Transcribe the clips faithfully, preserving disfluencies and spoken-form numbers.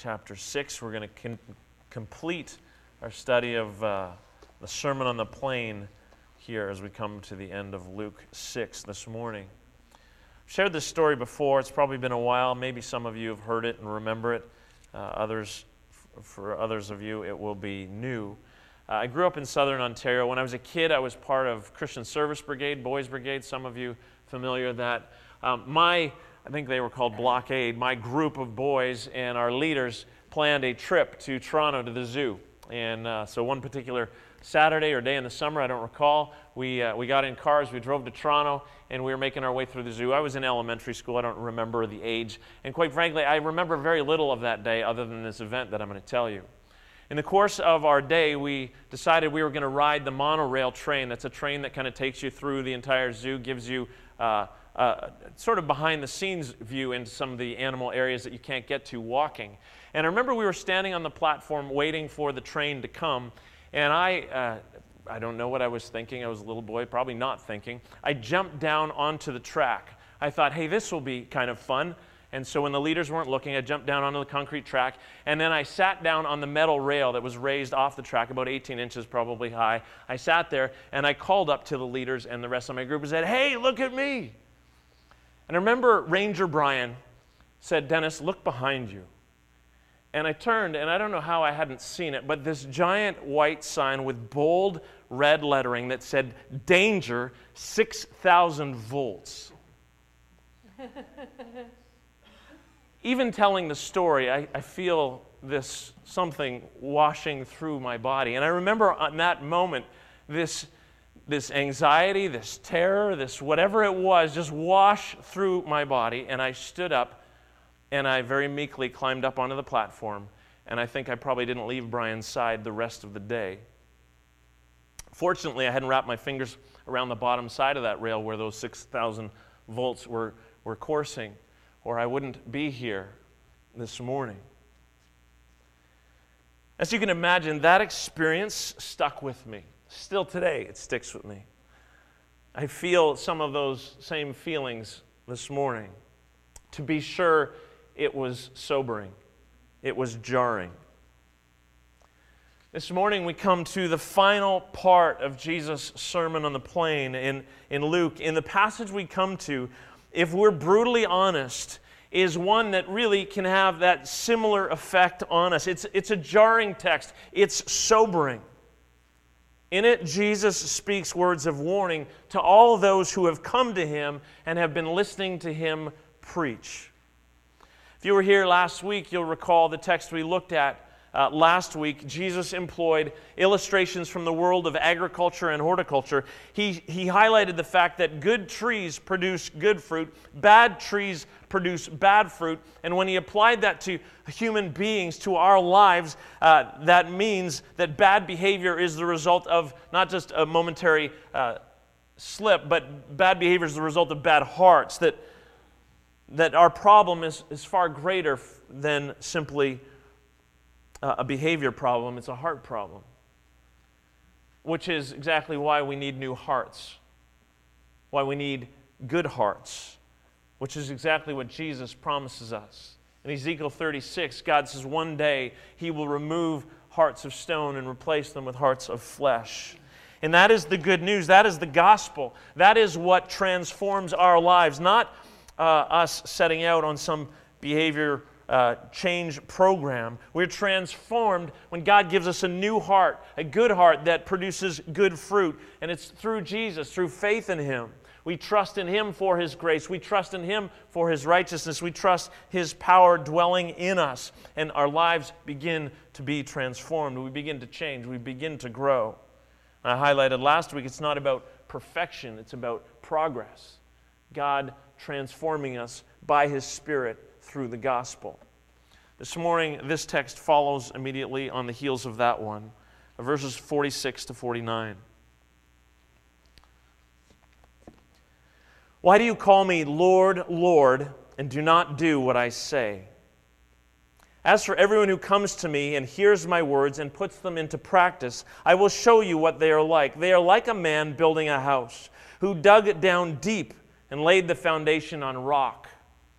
chapter six. We're going to con- complete our study of uh, the Sermon on the Plain here as we come to the end of Luke six this morning. I've shared this story before. It's probably been a while. Maybe some of you have heard it and remember it. Uh, others, for others of you, it will be new. Uh, I grew up in southern Ontario. When I was a kid, I was part of Christian Service Brigade, Boys Brigade. Some of you familiar with that. Um, my, I think they were called Blockade, my group of boys and our leaders planned a trip to Toronto to the zoo. And uh, so one particular Saturday or day in the summer, I don't recall, we uh, we got in cars, we drove to Toronto, and we were making our way through the zoo. I was in elementary school, I don't remember the age, and quite frankly, I remember very little of that day other than this event that I'm going to tell you. In the course of our day, we decided we were going to ride the monorail train. That's a train that kind of takes you through the entire zoo, gives you uh, uh, sort of behind-the-scenes view into some of the animal areas that you can't get to walking. And I remember we were standing on the platform waiting for the train to come, and I, uh, I don't know what I was thinking. I was a little boy, probably not thinking. I jumped down onto the track. I thought, hey, this will be kind of fun. And so when the leaders weren't looking, I jumped down onto the concrete track, and then I sat down on the metal rail that was raised off the track, about eighteen inches probably high. I sat there, and I called up to the leaders and the rest of my group and said, hey, look at me. And I remember Ranger Brian said, Dennis, look behind you. And I turned, and I don't know how I hadn't seen it, but this giant white sign with bold red lettering that said, danger, six thousand volts. Even telling the story, I, I feel this something washing through my body. And I remember on that moment, this, this anxiety, this terror, this whatever it was, just wash through my body. And I stood up, and I very meekly climbed up onto the platform. And I think I probably didn't leave Brian's side the rest of the day. Fortunately, I hadn't wrapped my fingers around the bottom side of that rail where those six thousand volts were, were coursing, or I wouldn't be here this morning. As you can imagine, that experience stuck with me. Still today, it sticks with me. I feel some of those same feelings this morning. To be sure, it was sobering. It was jarring. This morning we come to the final part of Jesus' Sermon on the Plain in, in Luke. In the passage we come to, if we're brutally honest, is one that really can have that similar effect on us. It's, it's a jarring text. It's sobering. In it, Jesus speaks words of warning to all those who have come to Him and have been listening to Him preach. If you were here last week, you'll recall the text we looked at uh, last week. Jesus employed illustrations from the world of agriculture and horticulture. He, he highlighted the fact that good trees produce good fruit, bad trees produce bad fruit, and when he applied that to human beings, to our lives, uh, that means that bad behavior is the result of not just a momentary uh, slip, but bad behavior is the result of bad hearts, that that our problem is, is far greater than simply uh, a behavior problem. It's a heart problem, which is exactly why we need new hearts, why we need good hearts, which is exactly what Jesus promises us. In Ezekiel thirty-six, God says one day He will remove hearts of stone and replace them with hearts of flesh. And that is the good news. That is the gospel. That is what transforms our lives, not Uh, us setting out on some behavior uh, change program. We're transformed when God gives us a new heart, a good heart that produces good fruit. And it's through Jesus, through faith in Him. We trust in Him for His grace. We trust in Him for His righteousness. We trust His power dwelling in us. And our lives begin to be transformed. We begin to change. We begin to grow. I highlighted last week, it's not about perfection. It's about progress. God transforming us by His Spirit through the gospel. This morning, this text follows immediately on the heels of that one, verses forty-six to forty-nine. Why do you call me Lord, Lord, and do not do what I say? As for everyone who comes to me and hears my words and puts them into practice, I will show you what they are like. They are like a man building a house, who dug it down deep and laid the foundation on rock.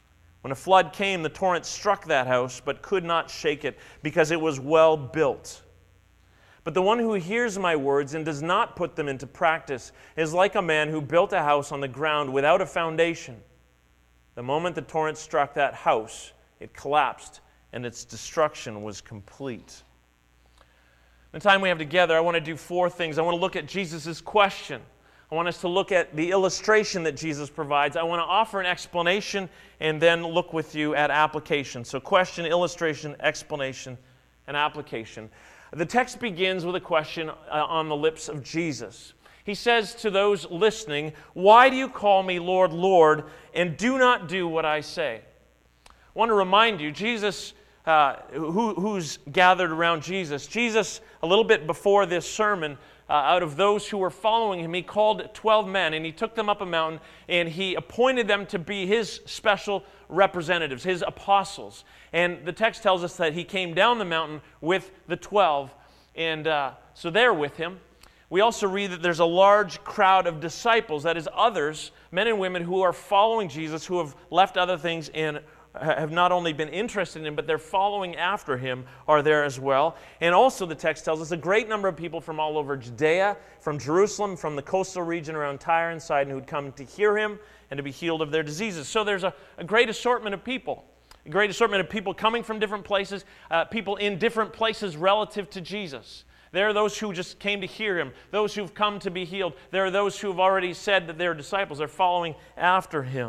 When a flood came, the torrent struck that house, but could not shake it, because it was well built. But the one who hears my words and does not put them into practice is like a man who built a house on the ground without a foundation. The moment the torrent struck that house, it collapsed, and its destruction was complete. In the time we have together, I want to do four things. I want to look at Jesus' question. I want us to look at the illustration that Jesus provides. I want to offer an explanation and then look with you at application. So question, illustration, explanation, and application. The text begins with a question uh, on the lips of Jesus. He says to those listening, "Why do you call me Lord, Lord, and do not do what I say?" I want to remind you, Jesus, uh, who, who's gathered around Jesus, Jesus, a little bit before this sermon, Uh, out of those who were following him, he called twelve men, and he took them up a mountain, and he appointed them to be his special representatives, his apostles. And the text tells us that he came down the mountain with the twelve, and uh, so they're with him. We also read that there's a large crowd of disciples, that is others, men and women who are following Jesus, who have left other things and have not only been interested in him, but they're following after him, are there as well. And also the text tells us a great number of people from all over Judea, from Jerusalem, from the coastal region around Tyre and Sidon, who'd come to hear him and to be healed of their diseases. So there's a, a great assortment of people, a great assortment of people coming from different places, uh, people in different places relative to Jesus. There are those who just came to hear him, those who've come to be healed. There are those who have already said that they're disciples, they're following after him.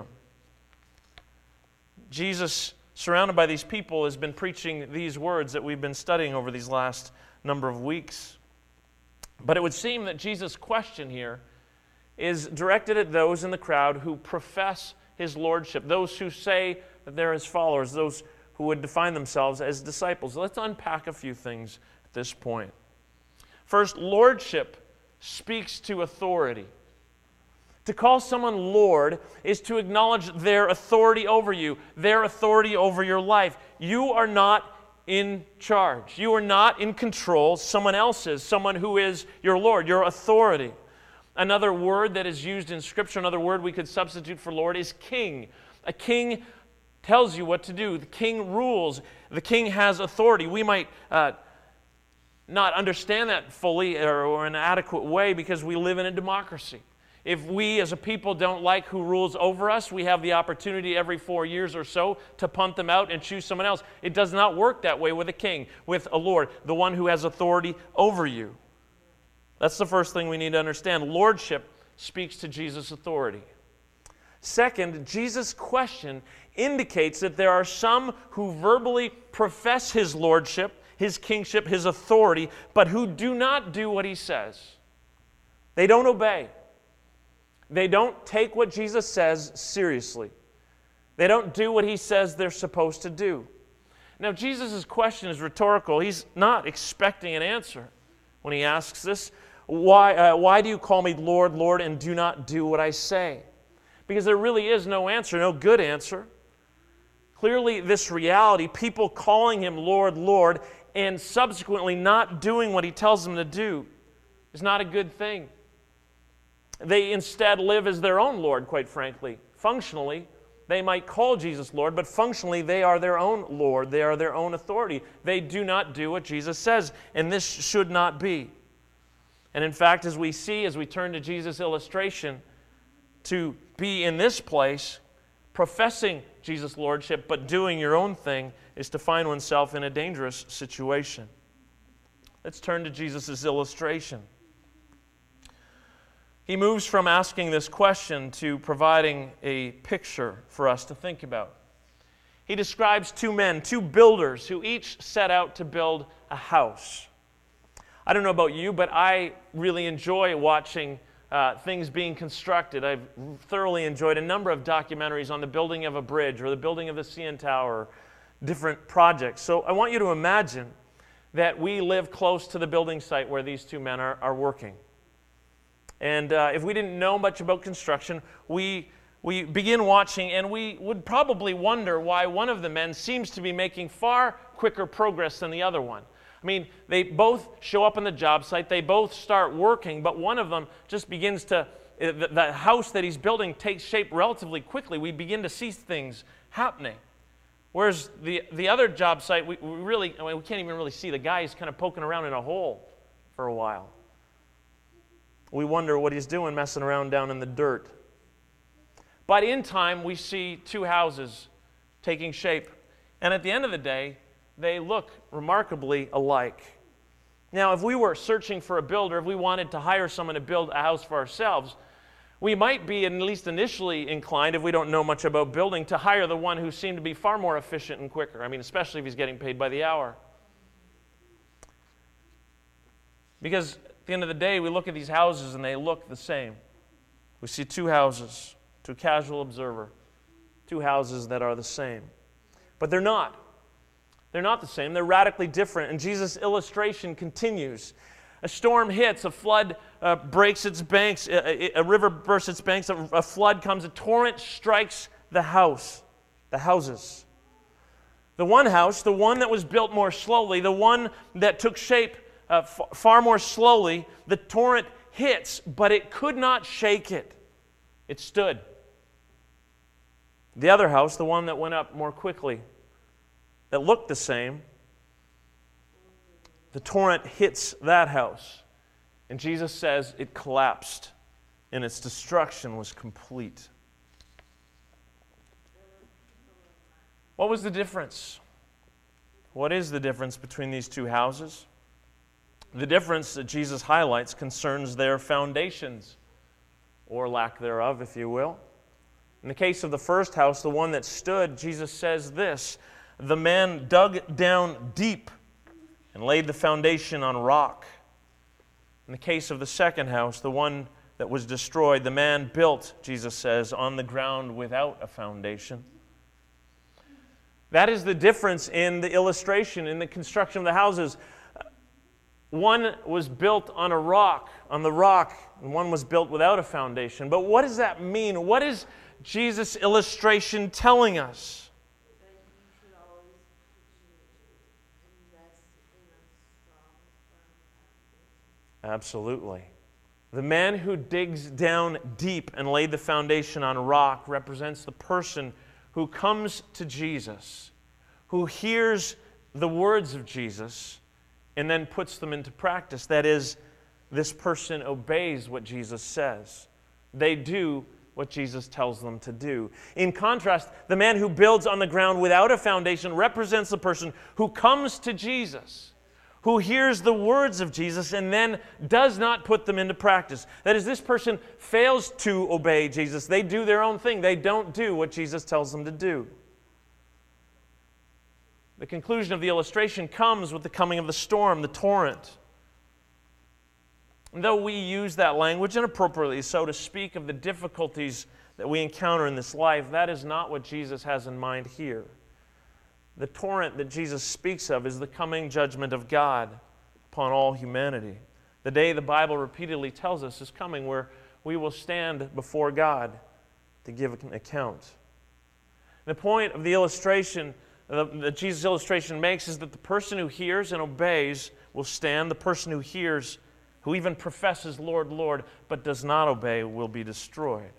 Jesus, surrounded by these people, has been preaching these words that we've been studying over these last number of weeks. But it would seem that Jesus' question here is directed at those in the crowd who profess his lordship, those who say that they're his followers, those who would define themselves as disciples. Let's unpack a few things at this point. First, lordship speaks to authority. To call someone Lord is to acknowledge their authority over you, their authority over your life. You are not in charge. You are not in control. Someone else is, someone who is your Lord, your authority. Another word that is used in Scripture, another word we could substitute for Lord, is king. A king tells you what to do. The king rules. The king has authority. We might uh, not understand that fully or, or in an adequate way because we live in a democracy. If we as a people don't like who rules over us, we have the opportunity every four years or so to punt them out and choose someone else. It does not work that way with a king, with a Lord, the one who has authority over you. That's the first thing we need to understand. Lordship speaks to Jesus' authority. Second, Jesus' question indicates that there are some who verbally profess his lordship, his kingship, his authority, but who do not do what he says. They don't obey. They don't take what Jesus says seriously. They don't do what he says they're supposed to do. Now, Jesus' question is rhetorical. He's not expecting an answer when he asks this. Why, uh, why do you call me Lord, Lord, and do not do what I say? Because there really is no answer, no good answer. Clearly, this reality, people calling him Lord, Lord, and subsequently not doing what he tells them to do, is not a good thing. They instead live as their own Lord, quite frankly. Functionally, they might call Jesus Lord, but functionally they are their own Lord. They are their own authority. They do not do what Jesus says, and this should not be. And in fact, as we see, as we turn to Jesus' illustration, to be in this place, professing Jesus' lordship, but doing your own thing, is to find oneself in a dangerous situation. Let's turn to Jesus' illustration. He moves from asking this question to providing a picture for us to think about. He describes two men, two builders, who each set out to build a house. I don't know about you, but I really enjoy watching uh, things being constructed. I've thoroughly enjoyed a number of documentaries on the building of a bridge or the building of the C N Tower, different projects. So I want you to imagine that we live close to the building site where these two men are, are working. And uh, if we didn't know much about construction, we, we begin watching and we would probably wonder why one of the men seems to be making far quicker progress than the other one. I mean, they both show up on the job site, they both start working, but one of them just begins to, the, the house that he's building takes shape relatively quickly. We begin to see things happening. Whereas the, the other job site, we, we really, I mean, we can't even really see. The guy is kind of poking around in a hole for a while. We wonder what he's doing, messing around down in the dirt. But in time, we see two houses taking shape. And at the end of the day, they look remarkably alike. Now, if we were searching for a builder, if we wanted to hire someone to build a house for ourselves, we might be, at least initially, inclined, if we don't know much about building, to hire the one who seemed to be far more efficient and quicker. I mean, especially if he's getting paid by the hour. Because at the end of the day, we look at these houses and they look the same. We see two houses, to a casual observer, two houses that are the same. But they're not. They're not the same. They're radically different. And Jesus' illustration continues. A storm hits, a flood uh, breaks its banks, a, a, a river bursts its banks, a, a flood comes, a torrent strikes the house, the houses. The one house, the one that was built more slowly, the one that took shape uh, f- far more slowly, the torrent hits, but it could not shake it. It stood. The other house, the one that went up more quickly, that looked the same, the torrent hits that house. And Jesus says it collapsed and its destruction was complete. What was the difference? What is the difference between these two houses? The difference that Jesus highlights concerns their foundations, or lack thereof, if you will. In the case of the first house, the one that stood, Jesus says this: the man dug down deep and laid the foundation on rock. In the case of the second house, the one that was destroyed, the man built, Jesus says, on the ground without a foundation. That is the difference in the illustration, in the construction of the houses. One was built on a rock, on the rock, and one was built without a foundation. But what does that mean? What is Jesus' illustration telling us? Absolutely. The man who digs down deep and laid the foundation on rock represents the person who comes to Jesus, who hears the words of Jesus, and then puts them into practice. That is, this person obeys what Jesus says. They do what Jesus tells them to do. In contrast, the man who builds on the ground without a foundation represents the person who comes to Jesus, who hears the words of Jesus and then does not put them into practice. That is, this person fails to obey Jesus. They do their own thing. They don't do what Jesus tells them to do. The conclusion of the illustration comes with the coming of the storm, the torrent. And though we use that language inappropriately, so to speak, of the difficulties that we encounter in this life, that is not what Jesus has in mind here. The torrent that Jesus speaks of is the coming judgment of God upon all humanity. The day the Bible repeatedly tells us is coming where we will stand before God to give an account. The point of the illustration that Jesus' illustration makes is that the person who hears and obeys will stand. The person who hears, who even professes, Lord, Lord, but does not obey, will be destroyed.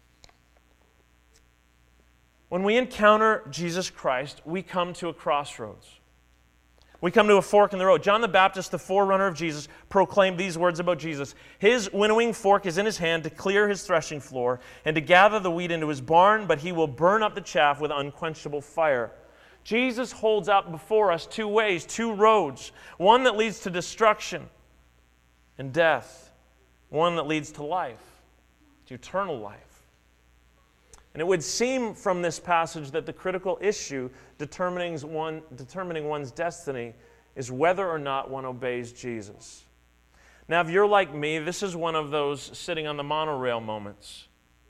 When we encounter Jesus Christ, we come to a crossroads. We come to a fork in the road. John the Baptist, the forerunner of Jesus, proclaimed these words about Jesus. His winnowing fork is in his hand to clear his threshing floor and to gather the wheat into his barn, but he will burn up the chaff with unquenchable fire. Jesus holds up before us two ways, two roads. One that leads to destruction and death. One that leads to life, to eternal life. And it would seem from this passage that the critical issue determining, one, determining one's destiny is whether or not one obeys Jesus. Now, if you're like me, this is one of those sitting on the monorail moments.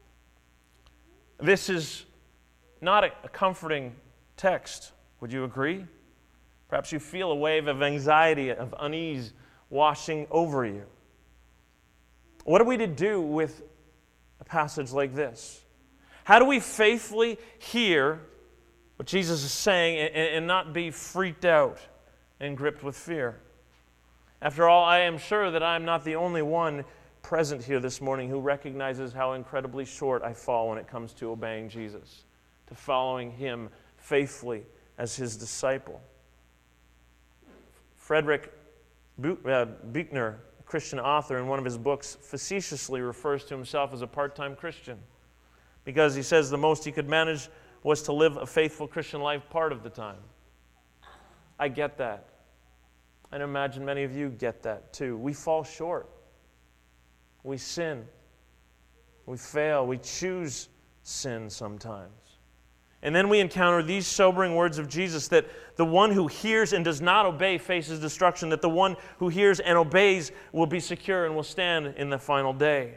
This is not a, a comforting text. Would you agree? Perhaps you feel a wave of anxiety, of unease washing over you. What are we to do with a passage like this? How do we faithfully hear what Jesus is saying and, and not be freaked out and gripped with fear? After all, I am sure that I am not the only one present here this morning who recognizes how incredibly short I fall when it comes to obeying Jesus, to following Him faithfully as his disciple. Frederick Buechner, a Christian author, in one of his books, facetiously refers to himself as a part-time Christian because he says the most he could manage was to live a faithful Christian life part of the time. I get that. And I imagine many of you get that too. We fall short. We sin. We fail. We choose sin sometimes. And then we encounter these sobering words of Jesus that the one who hears and does not obey faces destruction, that the one who hears and obeys will be secure and will stand in the final day.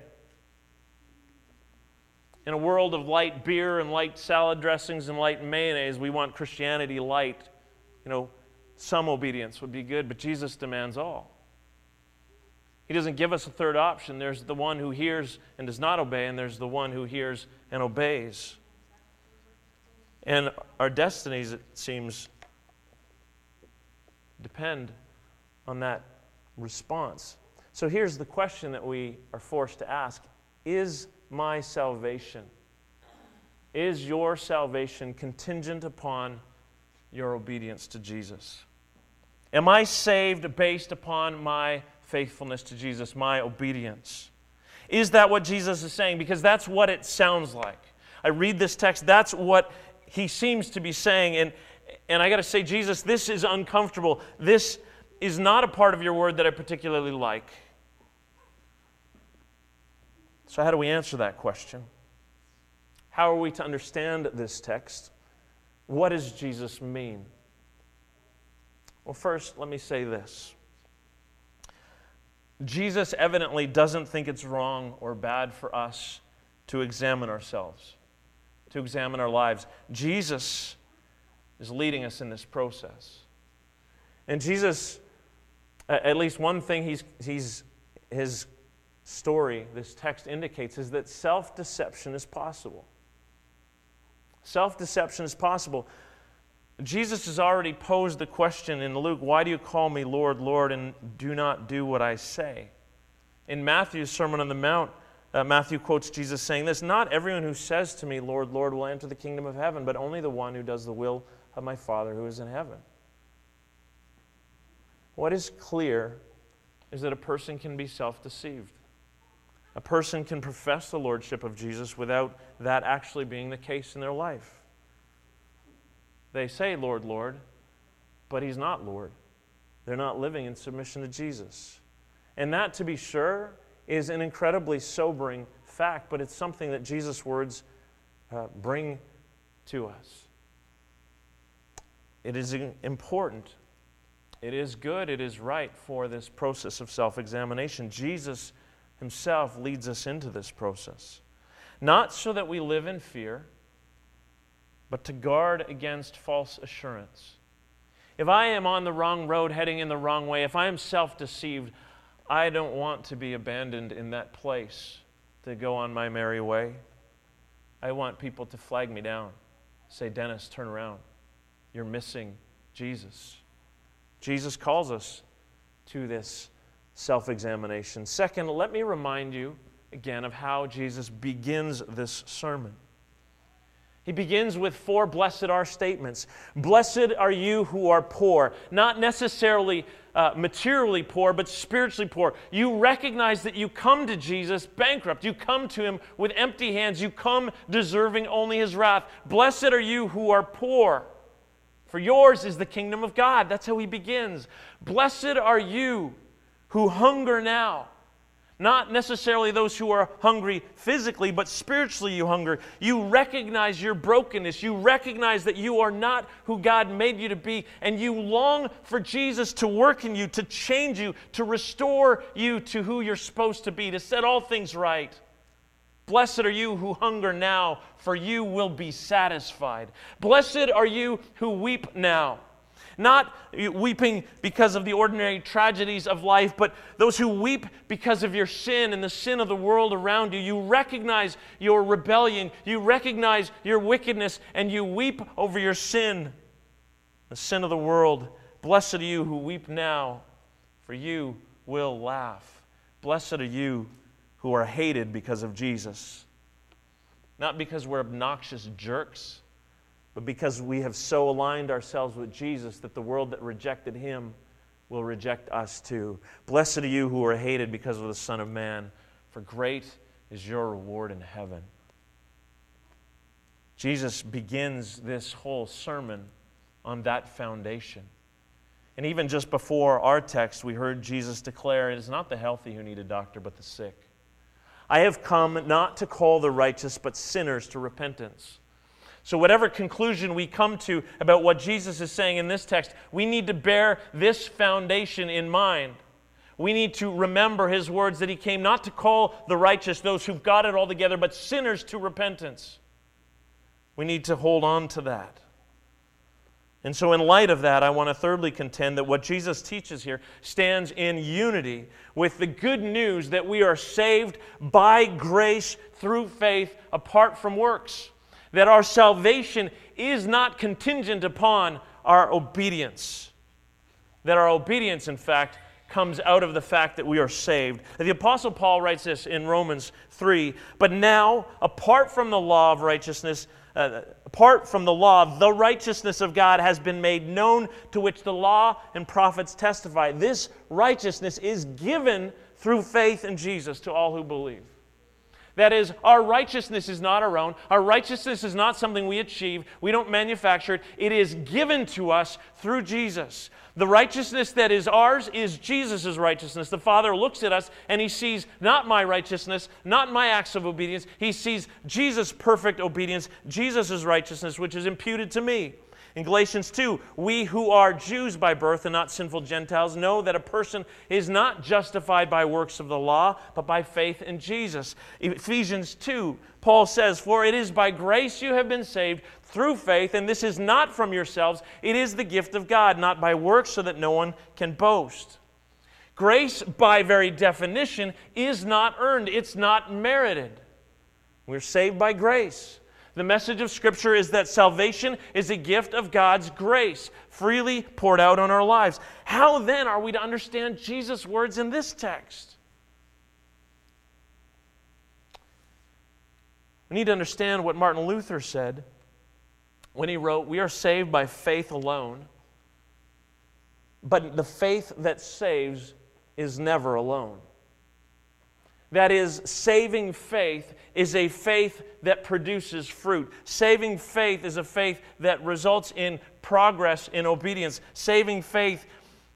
In a world of light beer and light salad dressings and light mayonnaise, we want Christianity light. You know, some obedience would be good, but Jesus demands all. He doesn't give us a third option. There's the one who hears and does not obey, and there's the one who hears and obeys. And our destinies, it seems, depend on that response. So here's the question that we are forced to ask. Is my salvation, is your salvation contingent upon your obedience to Jesus? Am I saved based upon my faithfulness to Jesus, my obedience? Is that what Jesus is saying? Because that's what it sounds like. I read this text, that's what he seems to be saying, and, and I got to say, Jesus, this is uncomfortable. This is not a part of your word that I particularly like. So how do we answer that question? How are we to understand this text? What does Jesus mean? Well, first, let me say this. Jesus evidently doesn't think it's wrong or bad for us to examine ourselves, to examine our lives. Jesus is leading us in this process. And Jesus, at least one thing he's, he's, his story, this text indicates, is that self-deception is possible. Self-deception is possible. Jesus has already posed the question in Luke, why do you call me Lord, Lord, and do not do what I say? In Matthew's Sermon on the Mount, uh, Matthew quotes Jesus saying this, not everyone who says to me, Lord, Lord, will enter the kingdom of heaven, but only the one who does the will of my Father who is in heaven. What is clear is that a person can be self-deceived. A person can profess the lordship of Jesus without that actually being the case in their life. They say, Lord, Lord, but he's not Lord. They're not living in submission to Jesus. And that, to be sure, is an incredibly sobering fact, but it's something that Jesus' words uh, bring to us. It is important. It is good. It is right for this process of self-examination. Jesus himself leads us into this process. Not so that we live in fear, but to guard against false assurance. If I am on the wrong road, heading in the wrong way, if I am self-deceived, I don't want to be abandoned in that place to go on my merry way. I want people to flag me down, say, Dennis, turn around. You're missing Jesus. Jesus calls us to this self-examination. Second, let me remind you again of how Jesus begins this sermon. He begins with four blessed are statements. Blessed are you who are poor, not necessarily uh, materially poor, but spiritually poor. You recognize that you come to Jesus bankrupt. You come to him with empty hands. You come deserving only his wrath. Blessed are you who are poor, for yours is the kingdom of God. That's how he begins. Blessed are you who hunger now. Not necessarily those who are hungry physically, but spiritually you hunger. You recognize your brokenness. You recognize that you are not who God made you to be, and you long for Jesus to work in you, to change you, to restore you to who you're supposed to be, to set all things right. Blessed are you who hunger now, for you will be satisfied. Blessed are you who weep now. Not weeping because of the ordinary tragedies of life, but those who weep because of your sin and the sin of the world around you. You recognize your rebellion, you recognize your wickedness, and you weep over your sin, the sin of the world. Blessed are you who weep now, for you will laugh. Blessed are you who are hated because of Jesus. Not because we're obnoxious jerks, but because we have so aligned ourselves with Jesus that the world that rejected him will reject us too. Blessed are you who are hated because of the Son of Man, for great is your reward in heaven. Jesus begins this whole sermon on that foundation. And even just before our text, we heard Jesus declare, it is not the healthy who need a doctor, but the sick. I have come not to call the righteous, but sinners to repentance. So whatever conclusion we come to about what Jesus is saying in this text, we need to bear this foundation in mind. We need to remember his words that he came not to call the righteous, those who've got it all together, but sinners to repentance. We need to hold on to that. And so in light of that, I want to thirdly contend that what Jesus teaches here stands in unity with the good news that we are saved by grace through faith apart from works. That our salvation is not contingent upon our obedience. That our obedience, in fact, comes out of the fact that we are saved. The Apostle Paul writes this in Romans three, but now, apart from the law of righteousness, uh, apart from the law, the righteousness of God has been made known, to which the law and prophets testify. This righteousness is given through faith in Jesus to all who believe. That is, our righteousness is not our own. Our righteousness is not something we achieve. We don't manufacture it. It is given to us through Jesus. The righteousness that is ours is Jesus' righteousness. The Father looks at us and he sees not my righteousness, not my acts of obedience. He sees Jesus' perfect obedience, Jesus' righteousness, which is imputed to me. In Galatians two, we who are Jews by birth and not sinful Gentiles know that a person is not justified by works of the law, but by faith in Jesus. Ephesians two, Paul says, for it is by grace you have been saved through faith, and this is not from yourselves, it is the gift of God, not by works, so that no one can boast. Grace, by very definition, is not earned. It's not merited. We're saved by grace. The message of Scripture is that salvation is a gift of God's grace, freely poured out on our lives. How then are we to understand Jesus' words in this text? We need to understand what Martin Luther said when he wrote, we are saved by faith alone, but the faith that saves is never alone. That is, saving faith is a faith that produces fruit. Saving faith is a faith that results in progress in obedience. Saving faith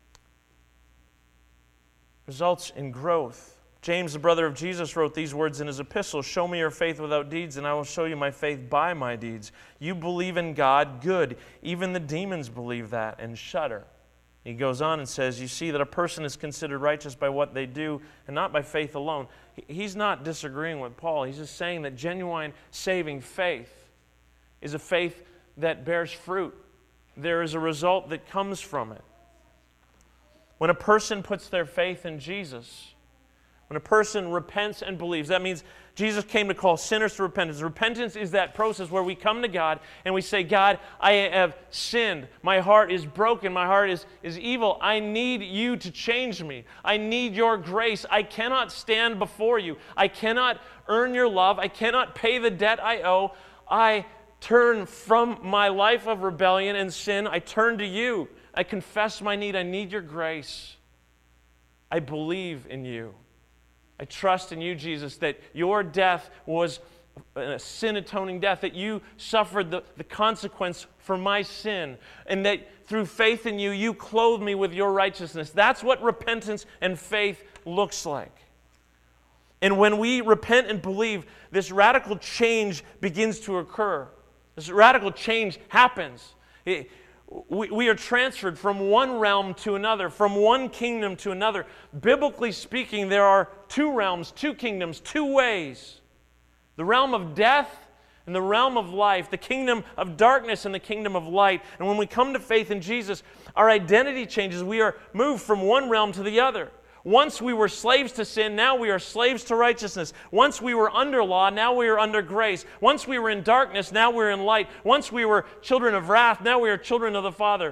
results in growth. James, the brother of Jesus, wrote these words in his epistle, show me your faith without deeds, and I will show you my faith by my deeds. You believe in God, good. Even the demons believe that and shudder. He goes on and says, you see that a person is considered righteous by what they do and not by faith alone. He's not disagreeing with Paul. He's just saying that genuine saving faith is a faith that bears fruit. There is a result that comes from it. When a person puts their faith in Jesus, when a person repents and believes, that means Jesus came to call sinners to repentance. Repentance is that process where we come to God and we say, God, I have sinned. My heart is broken. My heart is, is evil. I need you to change me. I need your grace. I cannot stand before you. I cannot earn your love. I cannot pay the debt I owe. I turn from my life of rebellion and sin. I turn to you. I confess my need. I need your grace. I believe in you. I trust in you, Jesus, that your death was a sin-atoning death, that you suffered the, the consequence for my sin, and that through faith in you, you clothe me with your righteousness. That's what repentance and faith looks like. And when we repent and believe, this radical change begins to occur. This radical change happens. It, We, we are transferred from one realm to another, from one kingdom to another. Biblically speaking, there are two realms, two kingdoms, two ways. The realm of death and the realm of life, the kingdom of darkness and the kingdom of light. And when we come to faith in Jesus, our identity changes. We are moved from one realm to the other. Once we were slaves to sin, now we are slaves to righteousness. Once we were under law, now we are under grace. Once we were in darkness, now we're in light. Once we were children of wrath, now we are children of the Father.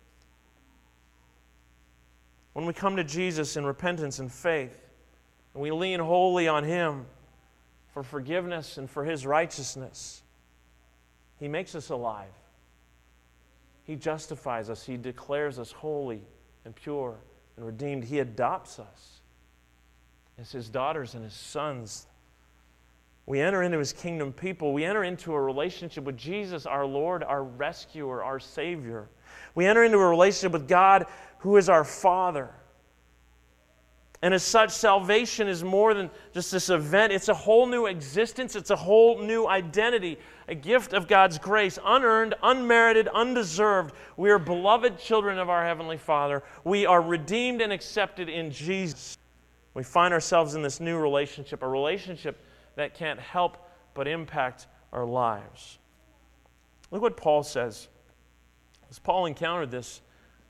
When we come to Jesus in repentance and faith, and we lean wholly on Him for forgiveness and for His righteousness, He makes us alive. He justifies us. He declares us holy and pure and redeemed. He adopts us as His daughters and His sons. We enter into His kingdom people. We enter into a relationship with Jesus, our Lord, our rescuer, our Savior. We enter into a relationship with God, who is our Father. And as such, salvation is more than just this event. It's a whole new existence. It's a whole new identity, a gift of God's grace, unearned, unmerited, undeserved. We are beloved children of our Heavenly Father. We are redeemed and accepted in Jesus. We find ourselves in this new relationship, a relationship that can't help but impact our lives. Look what Paul says. As Paul encountered this,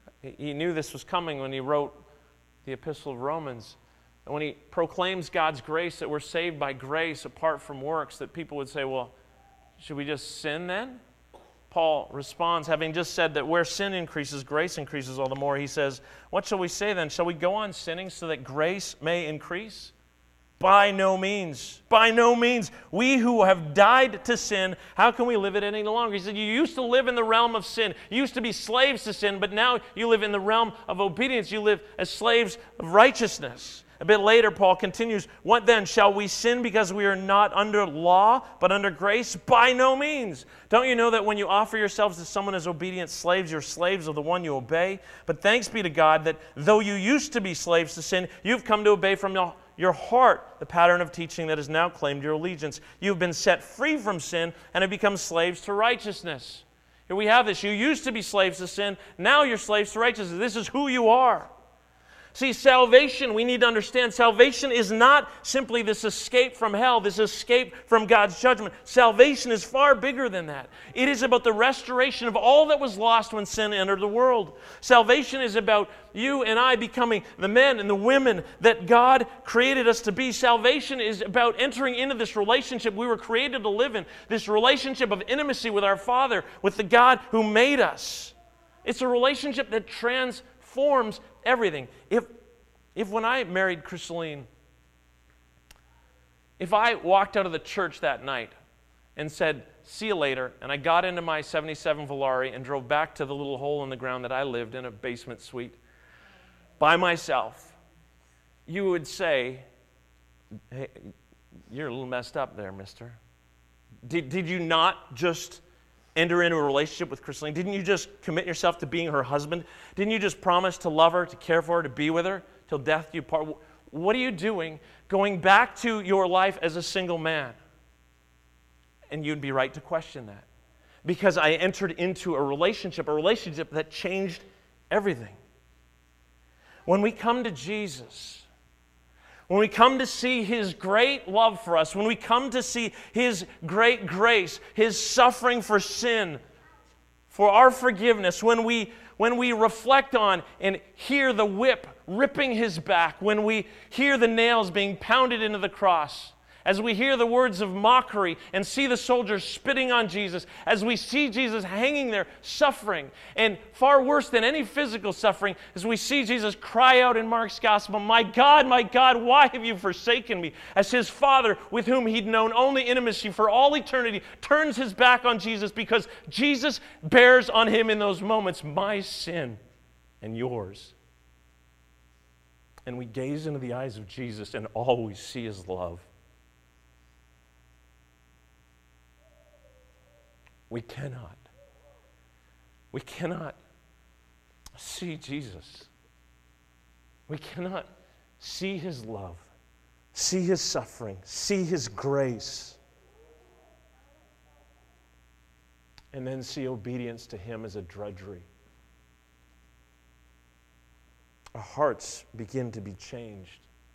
he knew this was coming when he wrote the Epistle of Romans. And when he proclaims God's grace, that we're saved by grace apart from works, that people would say, well, should we just sin then? Paul responds, having just said that where sin increases, grace increases all the more. He says, what shall we say then? Shall we go on sinning so that grace may increase? By no means. By no means. We who have died to sin, how can we live it any longer? He said, you used to live in the realm of sin. You used to be slaves to sin, but now you live in the realm of obedience. You live as slaves of righteousness. A bit later, Paul continues, what then? Shall we sin because we are not under law, but under grace? By no means. Don't you know that when you offer yourselves to someone as obedient slaves, you're slaves of the one you obey? But thanks be to God that though you used to be slaves to sin, you've come to obey from your your heart the pattern of teaching that has now claimed your allegiance. You've been set free from sin and have become slaves to righteousness. Here we have this. You used to be slaves to sin. Now you're slaves to righteousness. This is who you are. See, salvation, we need to understand, salvation is not simply this escape from hell, this escape from God's judgment. Salvation is far bigger than that. It is about the restoration of all that was lost when sin entered the world. Salvation is about you and I becoming the men and the women that God created us to be. Salvation is about entering into this relationship we were created to live in, this relationship of intimacy with our Father, with the God who made us. It's a relationship that transforms everything. If, if when I married Chrisaline, if I walked out of the church that night and said, see you later, and I got into my seventy-seven Volare and drove back to the little hole in the ground that I lived in, a basement suite, by myself, you would say, hey, you're a little messed up there, mister. Did, did you not just enter into a relationship with Chrisaline? Didn't you just commit yourself to being her husband? Didn't you just promise to love her, to care for her, to be with her till death do you part? What are you doing going back to your life as a single man? And you'd be right to question that. Because I entered into a relationship, a relationship that changed everything. When we come to Jesus, when we come to see His great love for us, when we come to see His great grace, His suffering for sin, for our forgiveness, when we, when we reflect on and hear the whip ripping His back, when we hear the nails being pounded into the cross, as we hear the words of mockery and see the soldiers spitting on Jesus, as we see Jesus hanging there suffering, and far worse than any physical suffering, as we see Jesus cry out in Mark's Gospel, my God, my God, why have you forsaken me? As His Father, with whom He'd known only intimacy for all eternity, turns His back on Jesus because Jesus bears on Him in those moments my sin and yours. And we gaze into the eyes of Jesus and all we see is love. We cannot. We cannot see Jesus. We cannot see His love, see His suffering, see His grace, and then see obedience to Him as a drudgery. Our hearts begin to be changed.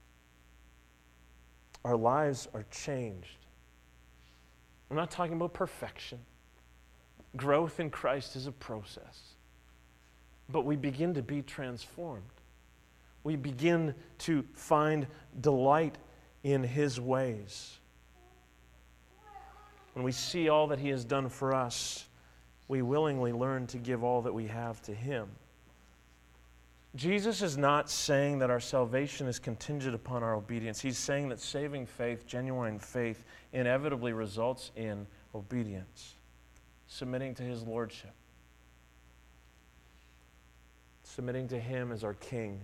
Our lives are changed. I'm not talking about perfection. Growth in Christ is a process. But we begin to be transformed. We begin to find delight in His ways. When we see all that He has done for us, we willingly learn to give all that we have to Him. Jesus is not saying that our salvation is contingent upon our obedience. He's saying that saving faith, genuine faith, inevitably results in obedience, submitting to His lordship. submitting to Him as our King.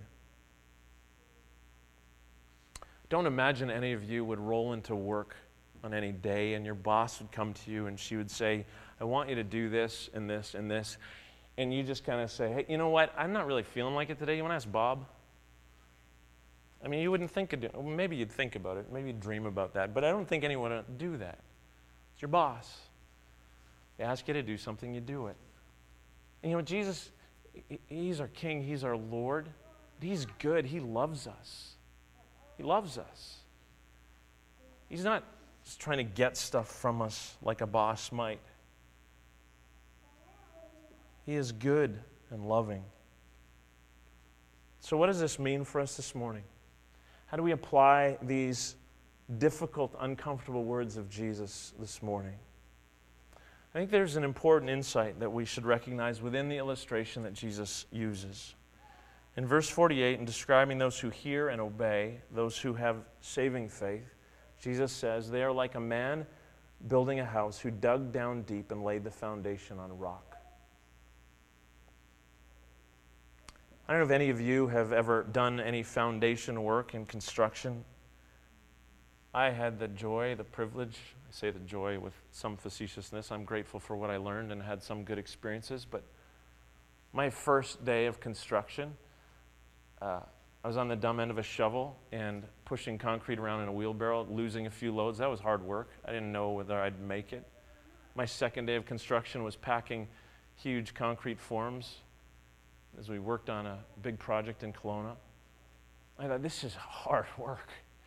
Don't imagine any of you would roll into work on any day and your boss would come to you and she would say, I want you to do this and this and this. And you just kind of say, hey, you know what? I'm not really feeling like it today. You want to ask Bob? I mean, you wouldn't think of it. Well, maybe you'd think about it. Maybe you'd dream about that. But I don't think anyone would do that. It's your boss. They ask you to do something, you do it. And you know, Jesus, He's our King. He's our Lord. He's good. He loves us. He loves us. He's not just trying to get stuff from us like a boss might. He is good and loving. So what does this mean for us this morning? How do we apply these difficult, uncomfortable words of Jesus this morning? I think there's an important insight that we should recognize within the illustration that Jesus uses. In verse forty-eight, in describing those who hear and obey, those who have saving faith, Jesus says, they are like a man building a house who dug down deep and laid the foundation on rock. I don't know if any of you have ever done any foundation work in construction. I had the joy, the privilege, I say the joy with some facetiousness. I'm grateful for what I learned and had some good experiences, but my first day of construction, uh, I was on the dumb end of a shovel and pushing concrete around in a wheelbarrow, losing a few loads. That was hard work. I didn't know whether I'd make it. My second day of construction was packing huge concrete forms as we worked on a big project in Kelowna. I thought, this is hard work.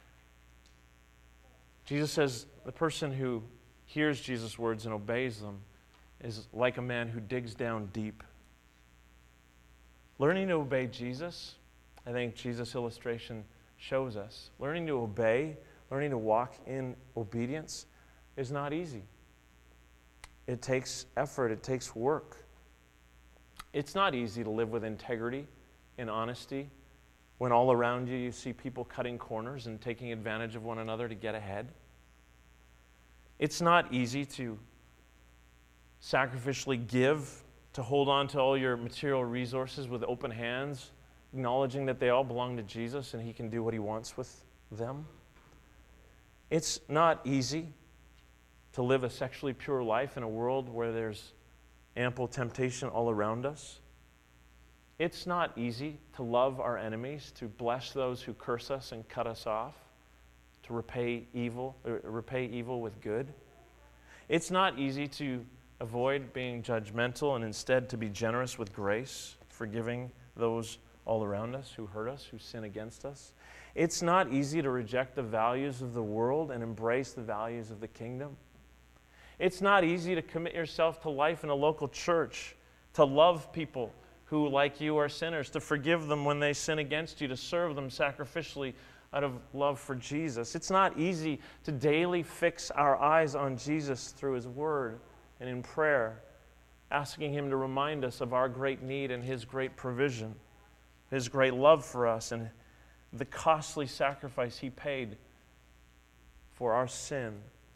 Jesus says the person who hears Jesus' words and obeys them is like a man who digs down deep. Learning to obey Jesus, I think Jesus' illustration shows us. Learning to obey, learning to walk in obedience is not easy. It takes effort, it takes work. It's not easy to live with integrity and honesty when all around you you see people cutting corners and taking advantage of one another to get ahead. It's not easy to sacrificially give, to hold on to all your material resources with open hands, acknowledging that they all belong to Jesus and He can do what He wants with them. It's not easy to live a sexually pure life in a world where there's ample temptation all around us. It's not easy to love our enemies, to bless those who curse us and cut us off, to repay evil, or repay evil with good. It's not easy to avoid being judgmental and instead to be generous with grace, forgiving those all around us who hurt us, who sin against us. It's not easy to reject the values of the world and embrace the values of the kingdom. It's not easy to commit yourself to life in a local church, to love people who, like you, are sinners, to forgive them when they sin against you, to serve them sacrificially out of love for Jesus. It's not easy to daily fix our eyes on Jesus through His Word and in prayer, asking Him to remind us of our great need and His great provision, His great love for us, and the costly sacrifice He paid for our sin.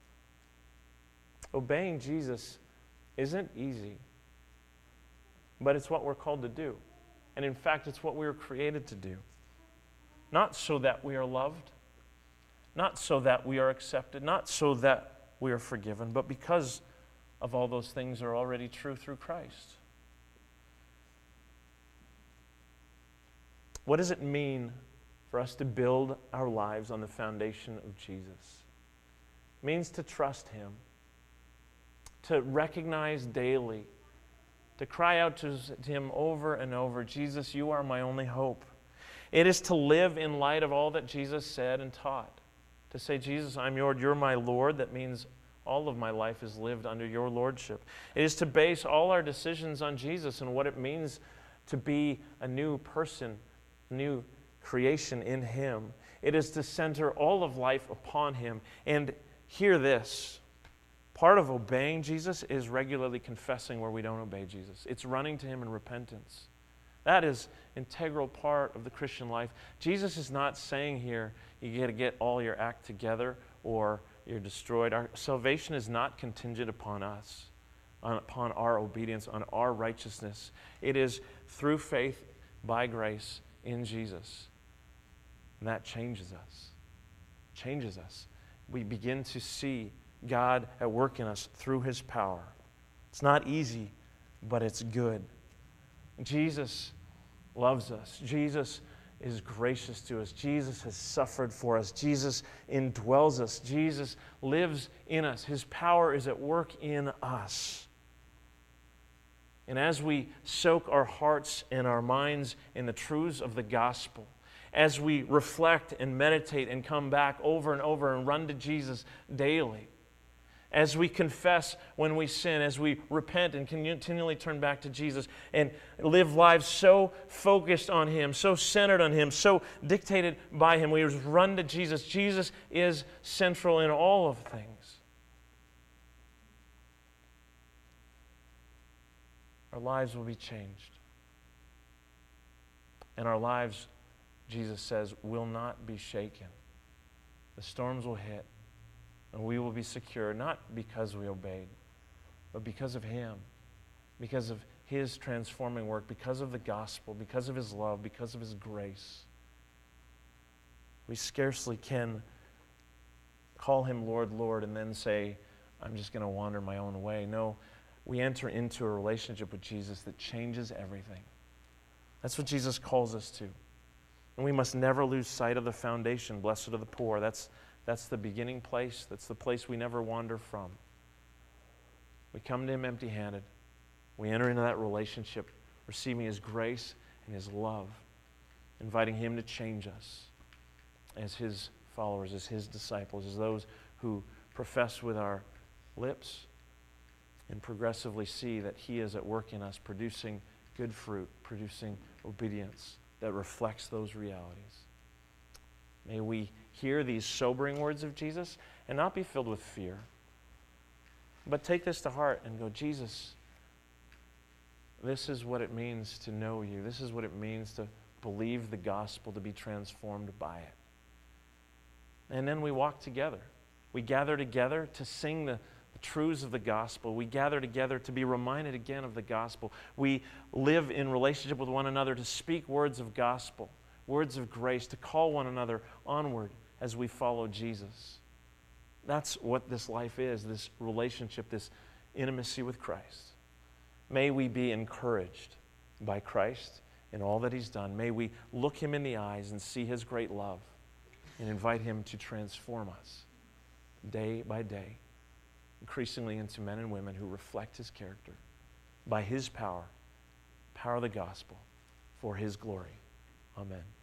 Obeying Jesus isn't easy, but it's what we're called to do. And in fact, it's what we were created to do. Not so that we are loved, not so that we are accepted, not so that we are forgiven, but because of all those things are already true through Christ. What does it mean for us to build our lives on the foundation of Jesus? It means to trust Him, to recognize daily, to cry out to Him over and over, Jesus, You are my only hope. It is to live in light of all that Jesus said and taught. To say, Jesus, I'm Your, You're my Lord. That means all of my life is lived under Your lordship. It is to base all our decisions on Jesus and what it means to be a new person, new creation in Him. It is to center all of life upon Him. And hear this. Part of obeying Jesus is regularly confessing where we don't obey Jesus. It's running to Him in repentance. That is an integral part of the Christian life. Jesus is not saying here, you got to get all your act together or you're destroyed. Our salvation is not contingent upon us, on, upon our obedience, on our righteousness. It is through faith by grace in Jesus. And that changes us. Changes us. We begin to see God at work in us through His power. It's not easy, but it's good. Jesus loves us. Jesus is gracious to us. Jesus has suffered for us. Jesus indwells us. Jesus lives in us. His power is at work in us. And as we soak our hearts and our minds in the truths of the gospel, as we reflect and meditate and come back over and over and run to Jesus daily, as we confess when we sin, as we repent and continually turn back to Jesus and live lives so focused on Him, so centered on Him, so dictated by Him, we run to Jesus. Jesus is central in all of things. Our lives will be changed. And our lives, Jesus says, will not be shaken. The storms will hit, and we will be secure, not because we obeyed, but because of Him, because of His transforming work, because of the gospel, because of His love, because of His grace. We scarcely can call Him Lord, Lord, and then say, I'm just going to wander my own way. No, we enter into a relationship with Jesus that changes everything. That's what Jesus calls us to. And we must never lose sight of the foundation. Blessed are the poor. That's, that's the beginning place. That's the place we never wander from. We come to Him empty-handed. We enter into that relationship, receiving His grace and His love, inviting Him to change us as His followers, as His disciples, as those who profess with our lips and progressively see that He is at work in us, producing good fruit, producing obedience that reflects those realities. May we hear these sobering words of Jesus and not be filled with fear, but take this to heart and go, Jesus, this is what it means to know You. This is what it means to believe the gospel, to be transformed by it. And then we walk together. We gather together to sing the The truths of the gospel. We gather together to be reminded again of the gospel. We live in relationship with one another to speak words of gospel, words of grace, to call one another onward as we follow Jesus. That's what this life is, this relationship, this intimacy with Christ. May we be encouraged by Christ in all that He's done. May we look Him in the eyes and see His great love and invite Him to transform us day by day, increasingly into men and women who reflect His character by His power, power of the gospel, for His glory. Amen.